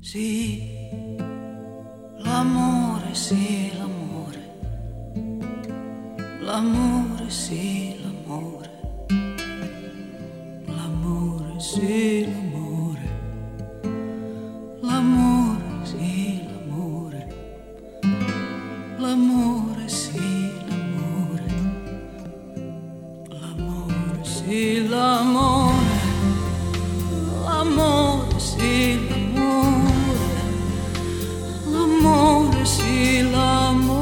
Sì, l'amore, sì, l'amore. L'amore, sì, l'amore. L'amore, sì, l'amore. L'amore, sì, l'amore. L'amore, sì, l'amore. L'amore, sì, l'amore. L'amore, sì, l'amore. L'amore, sì, l'amore.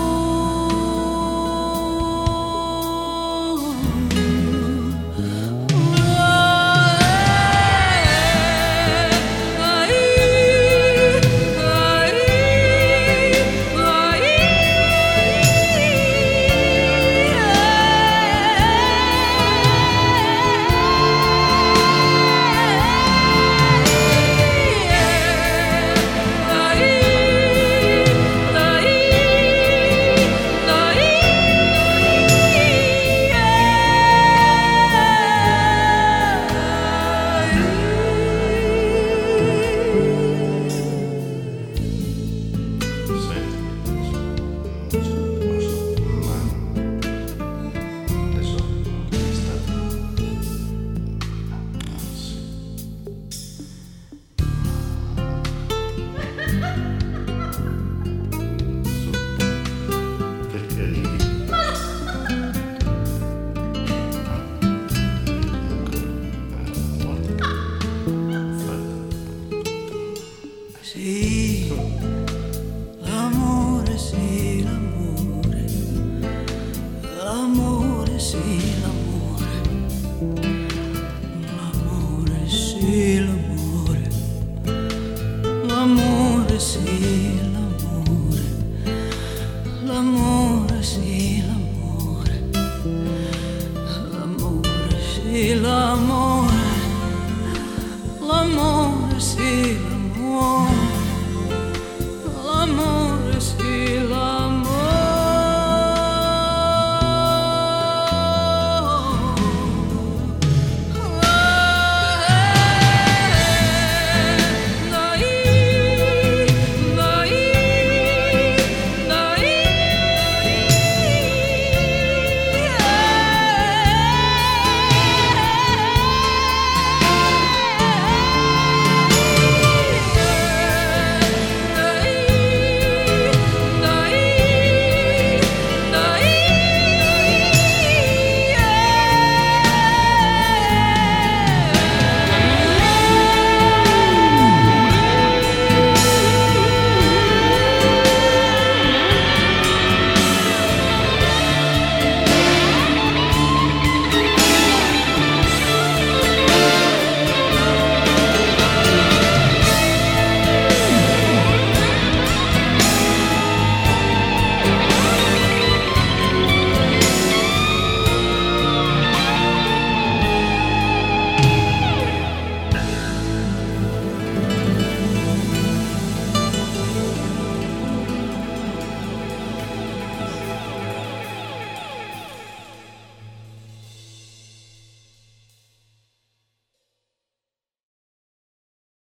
Sì, l'amore, sì, l'amore. L'amore, sì, l'amore. L'amore, sì, l'amore. L'amore, sì, l'amore. L'amore, sì, l'amore. L'amore, sì, l'amore. L'amore, sì, l'amore.